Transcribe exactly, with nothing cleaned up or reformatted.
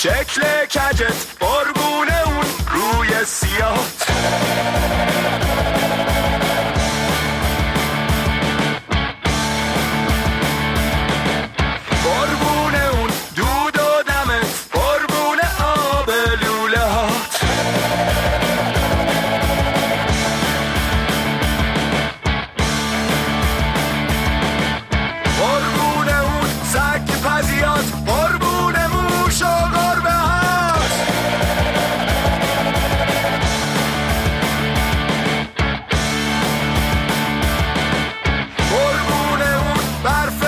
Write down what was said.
شکل کجت قربونه اون روی سیاهت. قربونه اون دود و دمت، قربونه آب لوله هات. قربونه اون سگ پزیات، قربونه موش و گربه هات. قربونه اون برف